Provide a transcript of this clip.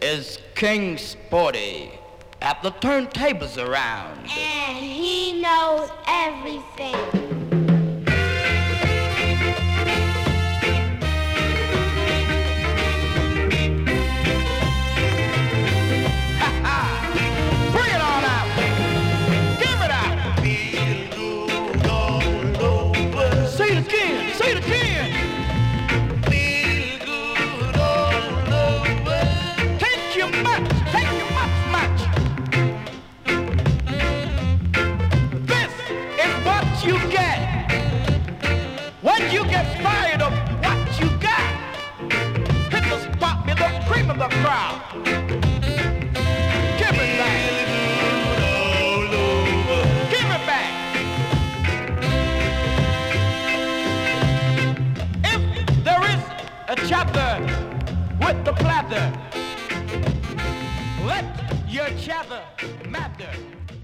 is King Sporty at the turntables around. And he knows everything. When you get fired of what you got, hit the spot below the cream of the crowd. Give it back. Give it back. If there is a chapter with the plather, let your chatter matter.